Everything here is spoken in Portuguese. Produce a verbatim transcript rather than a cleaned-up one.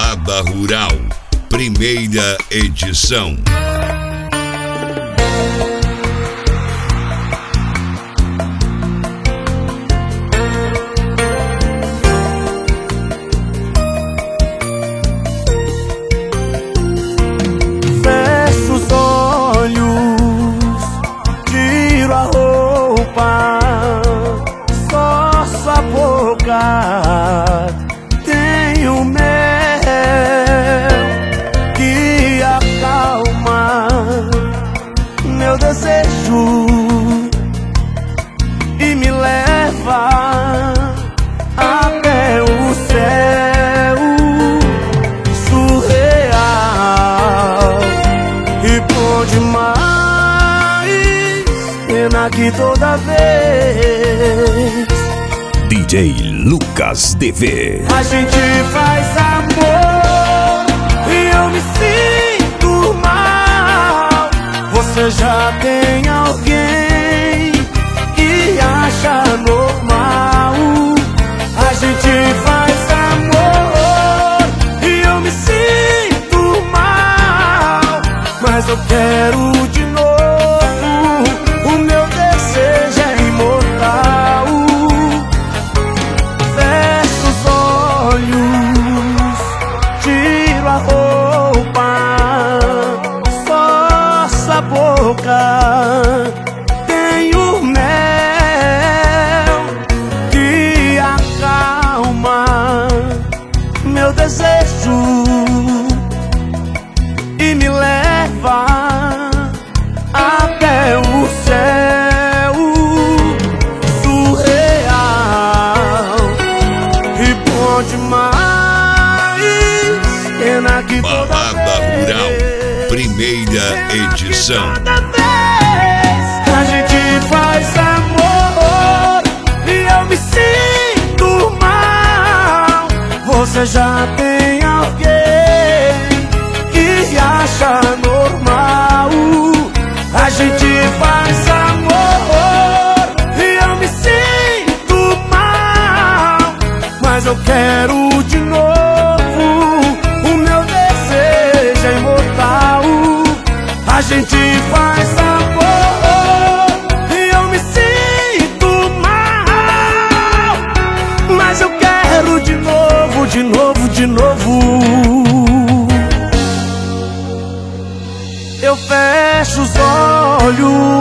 Balada Rural, primeira edição. Fecho os olhos, tiro a roupa, só sua boca tenho mel que acalma meu desejo e me leva até o céu surreal. E bom demais, pena que toda vez D J Lucas D V. a gente faz amor e eu me sinto mal. Você já tem alguém e acha normal. A gente faz amor e eu me sinto mal, mas eu quero de novo. O meu desejo é imortal. Fecho os olhos, tiro a roupa, só sua boca tenho mel que acalma meu desejo e me leva até o céu surreal. E bom demais, pena que toda Balada vez, Rural, primeira edição. toda vez a gente faz amor e eu me sinto mal. Você já tem alguém que acha normal. A gente faz amor e eu me sinto mal, mas eu quero de novo. O meu desejo é imortal. A gente faz amor e eu me sinto mal, mas eu quero de novo, de novo, de novo. Eu fecho os olhos,